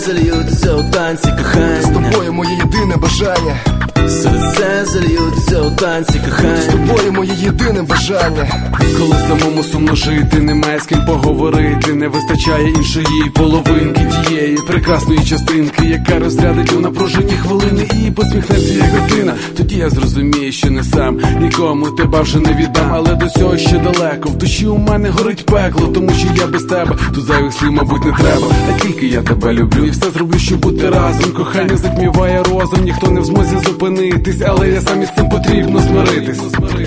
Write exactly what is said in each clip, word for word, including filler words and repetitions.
зальються у танці кохання. З тобою моє єдине бажання. Серця зальються у танці кохання. З тобою моє єдине бажання. Коли самому сумно жити, немає з ким поговорити, не вистачає іншої половинки, тієї прекрасної частинки, яка розрядить у напружені хвилини і посміхнеться як дитина. Тоді я зрозумію, що не сам, нікому тебе вже не віддам. Але до цього ще далеко, в душі у мене горить пекло, тому що я без тебе, тут зайвих слів, мабуть, не треба. А тільки я тебе люблю і все зроблю, щоб бути разом. Кохання затміває розум, ніхто не в змозі зупинитись, але я сам із цим потрібно змиритись.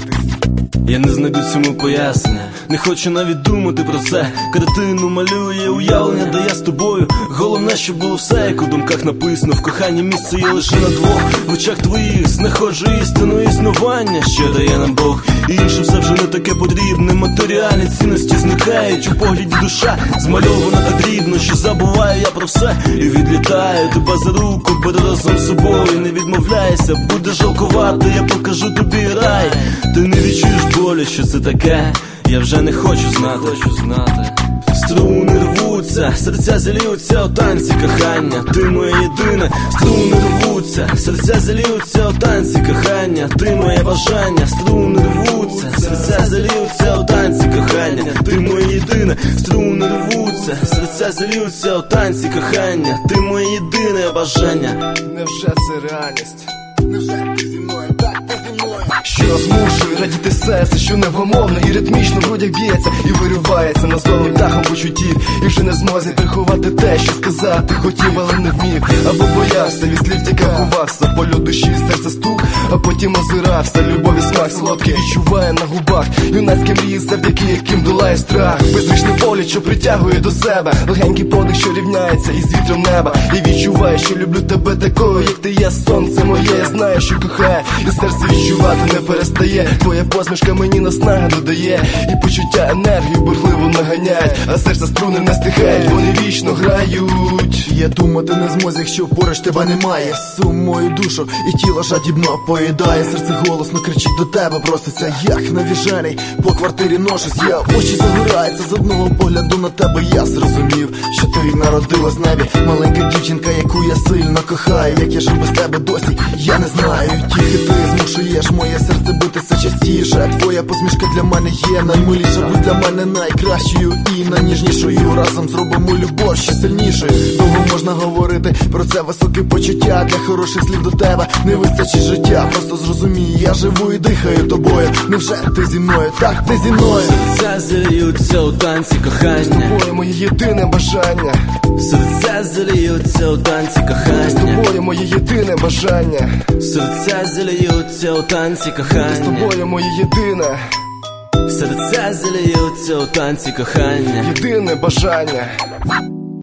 Я не знайду цьому пояснення, не хочу навіть думати про це. Картину малює уявлення, де я з тобою. Головне, щоб було все, як у думках написано. В коханні місце є лише на двох. В очах твоїх знаходжу істину існування, що дає нам Бог. І інше все вже не таке потрібне. Матеріальні цінності зникають, у погляді душа змальована так дрібно, що забуваю я про все і відлітаю тебе за руку, беру разом з собою. Не відмовляйся, буде жалкувати, я покажу тобі рай. Ти не відчуєш болю, що це таке, я вже не хочу знати, хочу знати. Струни рвуться, серця заліються у танці кохання. Ти моє єдине, струни рвуться, серця заліються у танці кохання. Ти моє бажання, струни рвуться, серця заліються у танці кохання. Ти моє єдине, струни рвуться, серця заліються у танці кохання. Ти моє єдине бажання. Невже це реальність? Невже ти зі мною, так ти зі мною? Що змушує радіти серце, що невгомовно і ритмічно в грудях б'ється і виривається назовні дахом почуттів. І вже не змозі приховати те, що сказати хотів, але не вмів. Або боявся, від слів тікав, ховався, болю душі, серце стук, а потім озирався. Любові смак солодкий відчуває на губах. Юнацькі мрії, завдяки яким долає страх. Беззвучний погляд, що притягує до себе. Легенький подих, що рівняється із вітром неба. І відчуває, що люблю тебе такою, як ти є. Сонце моє, я знаю, що кохає, і серце відчувати не перестає. Твоя посмішка мені наснаги додає, і почуття енергію бурхливо наганяють, а серця струни не стихають, вони вічно грають. Я думати не змозі, якщо поруч тебе немає. Сум мою душу і тіло жадібно поїдає. Серце голосно кричить до тебе, проситься, як навіжений. По квартирі ношусь, я в очі загораються. З одного погляду на тебе я зрозумів, що ти народилась в небі. Маленька дівчинка, яку я сильно кохаю. Як я жив без тебе досі, я не знаю. Тільки ти змушуєш моє серце битися частіше. Твоя посмішка для мене є наймиліша. Будь для мене найкращою і найніжнішою. Разом зробимо любов ще сильнішою. Довго можна говорити про це високе почуття. Для хороших слів до тебе не вистачить життя. Просто зрозумій, я живу і дихаю тобою. Невже ти зі мною, так ти зі мною. Серця заліються у танці кохання. З тобою моє єдине бажання. Серця заліються у танці кохання. З тобою моє єдине бажання. Серця заліються у танці кохання. З тобою моє єдине. Серця заліються у танці кохання. Єдине бажання.